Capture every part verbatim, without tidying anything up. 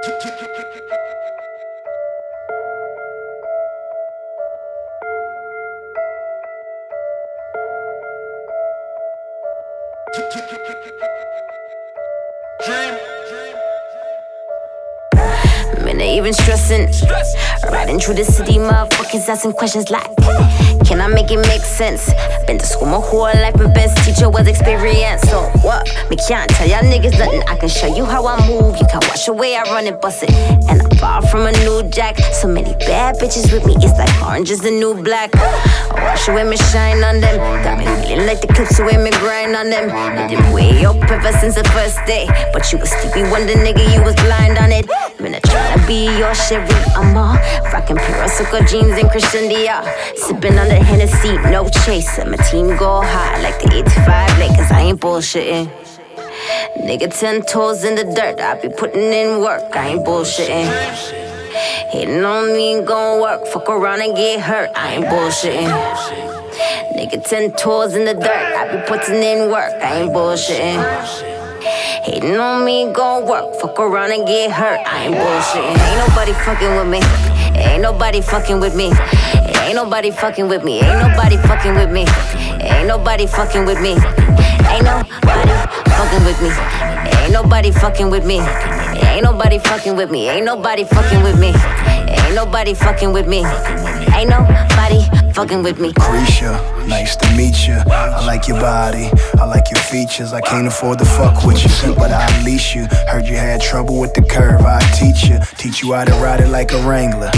Man, they even stressing. Riding through the city, motherfuckers asking questions like, can I make it make sense? Been to school my whole life, my best teacher was experience. So what? Me can't tell y'all niggas nothing. I can show you how I move. You can watch the way I run it, bust it. And I'm far from a new jack. So many bad bitches with me, it's like orange is the new black. I watch the way me shine on them. Got me feeling like the clips, the way me grind on them. Made it way up ever since the first day. But you was Stevie Wonder, nigga, you was blind on it. Man, I tryna be your Chevy, I'm all rockin' Pirasuka jeans and Christian Dior. Sippin' on the Hennessy, no chaser. My team go high like the eighty-five Lakers, I ain't bullshitting. Nigga, ten toes in the dirt, I be putting in work, I ain't bullshitting. Hitting on me ain't gon' work, fuck around and get hurt, I ain't bullshitting. Nigga, ten toes in the dirt, I be putting in work, I ain't bullshitting. Hating on me gon' work, fuck around and get hurt, I ain't bullshitting. Ain't nobody fucking with me, ain't nobody fucking with me. Ain't nobody fucking with me, ain't nobody fucking with me. Ain't nobody fucking with me. Ain't nobody fucking with me. Ain't nobody fucking with me. Ain't nobody fucking with me. Ain't nobody fucking with me. Ain't nobody fucking with me. Ain't nobody fucking with me. Cretia, nice to meet you. I like your body, I like your features. I can't afford to fuck with you, but I unleash you. Heard you had trouble with the curve, I teach you. Teach you how to ride it like a Wrangler.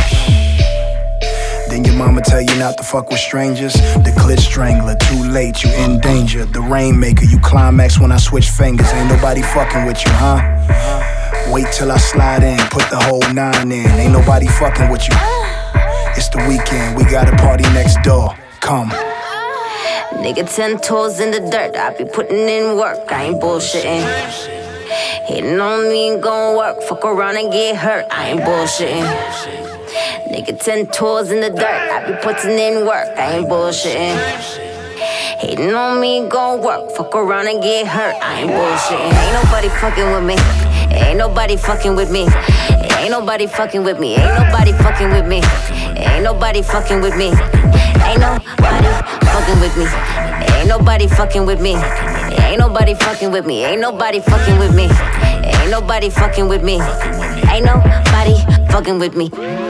Then your mama tell you not to fuck with strangers. The clit strangler, too late, you in danger. The rainmaker, you climax when I switch fingers. Ain't nobody fucking with you, huh? Wait till I slide in, put the whole nine in. Ain't nobody fucking with you. It's the weekend, we got a party next door. Come. Nigga, ten toes in the dirt, I be putting in work, I ain't bullshitting. Hitting on me ain't gon' work, fuck around and get hurt, I ain't bullshitting. Nigga, ten toes in the dirt, I be putting in work, I ain't bullshitting. Hating on me gon' work, fuck around and get hurt, I ain't bullshitting. Ain't nobody fucking with me, ain't nobody fucking with me. Ain't nobody fucking with me, ain't nobody fucking with me. Ain't nobody fucking with me. Ain't nobody fucking with me. Ain't nobody fucking with me. Ain't nobody fucking with me. Ain't nobody fucking with me. Ain't nobody fucking with me. Ain't nobody fucking with me.